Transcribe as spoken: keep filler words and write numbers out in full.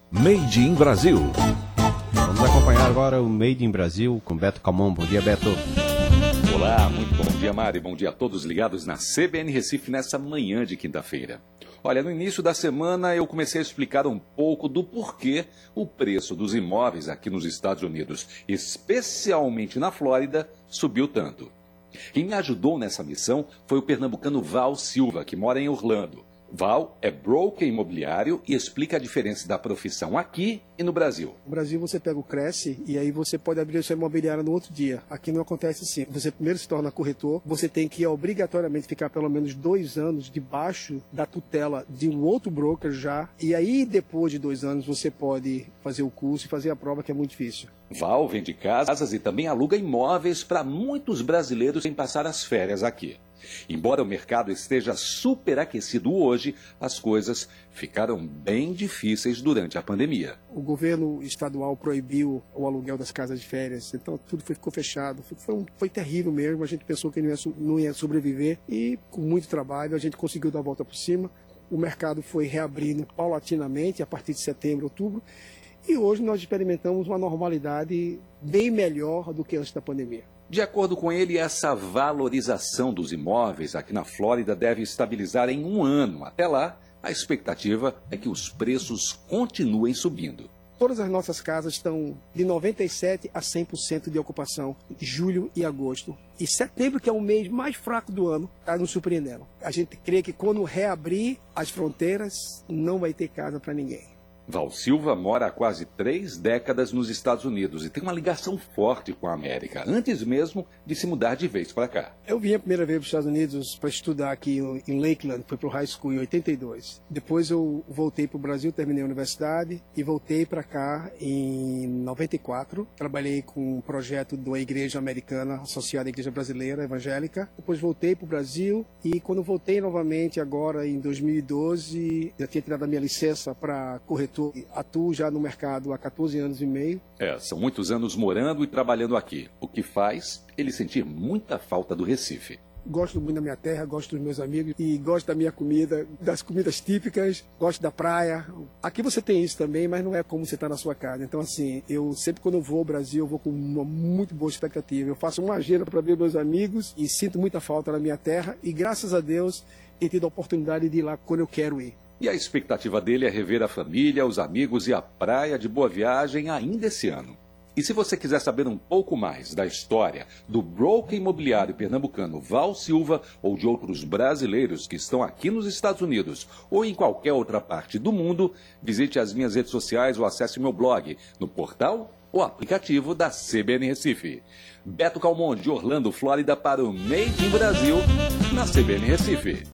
Made in Brasil. Vamos acompanhar agora o Made in Brasil com Beto Calmon. Bom dia, Beto. Olá, muito bom dia, Mari. Bom dia a todos ligados na C B N Recife nessa manhã de quinta-feira. Olha, no início da semana eu comecei a explicar um pouco do porquê o preço dos imóveis aqui nos Estados Unidos, especialmente na Flórida, subiu tanto. Quem me ajudou nessa missão foi o pernambucano Val Silva, que mora em Orlando. Val é broker imobiliário e explica a diferença da profissão aqui e no Brasil. No Brasil você pega o Cresce e aí você pode abrir a sua imobiliária no outro dia. Aqui não acontece assim. Você primeiro se torna corretor, você tem que obrigatoriamente ficar pelo menos dois anos debaixo da tutela de um outro broker já. E aí depois de dois anos você pode fazer o curso e fazer a prova, que é muito difícil. Val vende casas e também aluga imóveis para muitos brasileiros em passar as férias aqui. Embora o mercado esteja superaquecido hoje, as coisas ficaram bem difíceis durante a pandemia. O governo estadual proibiu o aluguel das casas de férias, então tudo ficou fechado. Foi, um, foi terrível mesmo, a gente pensou que não ia, não ia sobreviver e com muito trabalho a gente conseguiu dar a volta por cima. O mercado foi reabrindo paulatinamente a partir de setembro, outubro, e hoje nós experimentamos uma normalidade bem melhor do que antes da pandemia. De acordo com ele, essa valorização dos imóveis aqui na Flórida deve estabilizar em um ano. Até lá, a expectativa é que os preços continuem subindo. Todas as nossas casas estão de noventa e sete a cem por cento de ocupação, julho e agosto. E setembro, que é o mês mais fraco do ano, está nos surpreendendo. A gente crê que quando reabrir as fronteiras, não vai ter casa para ninguém. Val Silva mora há quase três décadas nos Estados Unidos e tem uma ligação forte com a América, antes mesmo de se mudar de vez para cá. Eu vim a primeira vez para os Estados Unidos para estudar aqui em Lakeland, fui para o high school em oitenta e dois. Depois eu voltei para o Brasil, terminei a universidade e voltei para cá em noventa e quatro. Trabalhei com um projeto da Igreja Americana associada à Igreja Brasileira Evangélica. Depois voltei para o Brasil e quando voltei novamente agora em dois mil e doze, já tinha tirado a minha licença para corretor. Atuo já no mercado há quatorze anos e meio. É, são muitos anos morando e trabalhando aqui, o que faz ele sentir muita falta do Recife. Gosto muito da minha terra, gosto dos meus amigos e gosto da minha comida, das comidas típicas, gosto da praia. Aqui você tem isso também, mas não é como você está na sua casa. Então, assim, eu sempre quando eu vou ao Brasil, eu vou com uma muito boa expectativa. Eu faço uma agenda para ver meus amigos e sinto muita falta da minha terra e, graças a Deus, tenho tido a oportunidade de ir lá quando eu quero ir. E a expectativa dele é rever a família, os amigos e a praia de Boa Viagem ainda esse ano. E se você quiser saber um pouco mais da história do broker imobiliário pernambucano Val Silva ou de outros brasileiros que estão aqui nos Estados Unidos ou em qualquer outra parte do mundo, visite as minhas redes sociais ou acesse meu blog no portal ou aplicativo da C B N Recife. Beto Calmon, de Orlando, Flórida, para o Made in Brasil, na C B N Recife.